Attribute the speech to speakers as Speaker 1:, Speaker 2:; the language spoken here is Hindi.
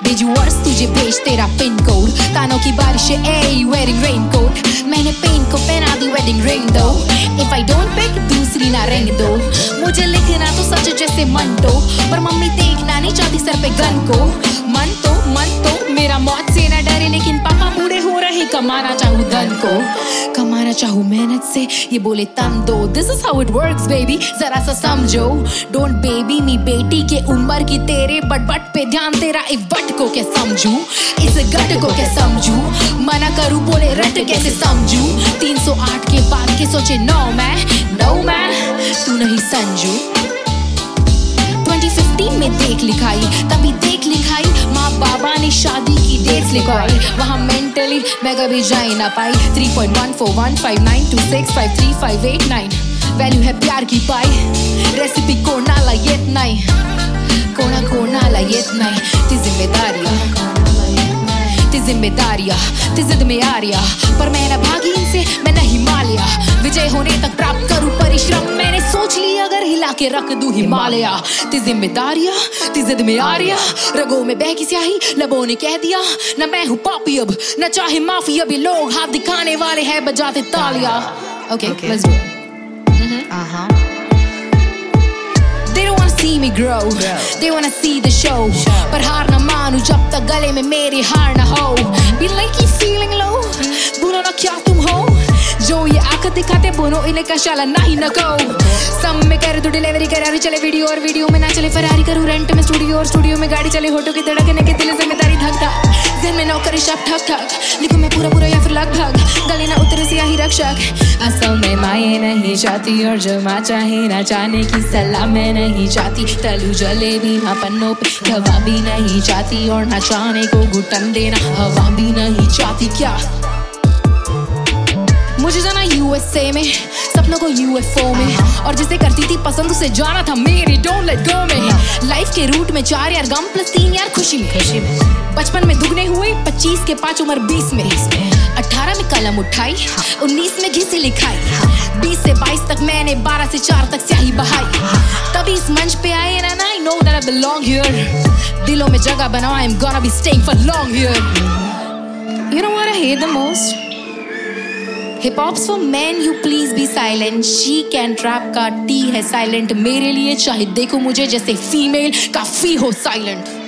Speaker 1: भेजू वर्ष तुझे भेज तेरा पिन कोड, कानों की बारिश है ए वेयरिंग रेनकोट, मैंने पेन को पहना दी वेडिंग रिंग दो, इफ आई डोंट पिक दूसरी ना रिंग दो, मुझे लिखना तो सच जैसे मंटो, पर मम्मी देखना नहीं चाहती सर पे गन को, मन तो मेरा मौत से ना डरे, लेकिन पापा बूढ़े हो रहे, कमाना चाहूँ धन को, कमाना चाहूँ मेहनत से, ये बोले तन दो, this is how it works baby, जरा सा समझो, डोंट बेबी मी बेटी के उम्र की तेरे बट पे ध्यान तेरा, एक बट को क्या समझू, इस गट को क्या समझू, मना करूँ बोले रट कैसे समझू, 308 के बाद के सोचे नो मैं तू नहीं संजू, 2015 में देख लिखाई, तभी देख लिखाई, माँ बाबा ने शादी की डेट्स लिखवाई, वहाँ मेंटली मैं कभी जा ही ना पाई, 3.141592653589 वैल्यू है प्यार की पाई, रेसिपी कोणाला येत नाही, कोणाला येत नाही, ती जिम्मेदारियाँ ती जिद में आ रिया, पर मैं ना भागी इनसे, मैं ना हिमालया, विजय होने तक प्राप्त करूँ परिश्रम, मैंने सोच लिया अगर हिला के रख दूँ हिमालय, ती जिम्मेदारियाँ ती जिद में आ रिया, रगों में बह की स्याही, लबों ने कह दिया, ना मैं हूँ पापी अब, ना चाहे माफी, अभी लोग हाथ दिखाने वाले हैं बजाते तालियां, okay, let's do it. They don't wanna see me grow, they wanna see the show, पर हार ना मानू जब तक गले में मेरे हार ना हो, be like you feeling low, बोलो ना क्या तुम हो, जो ये आंख दिखाते बोलो इन्हें कशाला नहीं न को, सब में कर दो डिलीवरी करारी चले वीडियो और वीडियो में ना चले फरारी, करूँ रेंट में स्टूडियो और स्टूडियो में गाड़ी चले, होटो की धड़कने के दिल जिम्मेदारी धक धक, दिन में नौकरी शब ठक ठक, लिखूं मैं पूरा या फिर लगभग, गले ना उतरे सियाही रक्षक, असल में माये नहीं चाहती और जो माँ चाहे ना चाहने की सलाह मैं नहीं चाहती, तलू जलेबी ना पन्नों पे हवा भी नहीं चाहती, और ना चाहने को घुटन देना हवा भी नहीं चाहती, क्या मुझे जाना USA में, सपनों को UFO में, और जिसे करती थी पसंद उसे जाना था मेरी डोंट लेट गो में, लाइफ के रूट में 4 यार गम प्लस 3 यार खुशी में, बचपन में दुगने हुए 25 के 5 उम्र 20 में, 18 में कलम उठाई, 19 में घिसी लिखाई, 20 से 22 तक मैंने 12 से 4 तक स्याही बहाई, तभी इस मंच पे आए ना I know that I belong here, दिलों में जगह बनाओ I'm gonna be staying for long here, you know what I hate the most? Hip hop's for men, you please be silent. She can trap का T है silent, मेरे लिए चाहे देखो मुझे जैसे फीमेल काफी हो silent.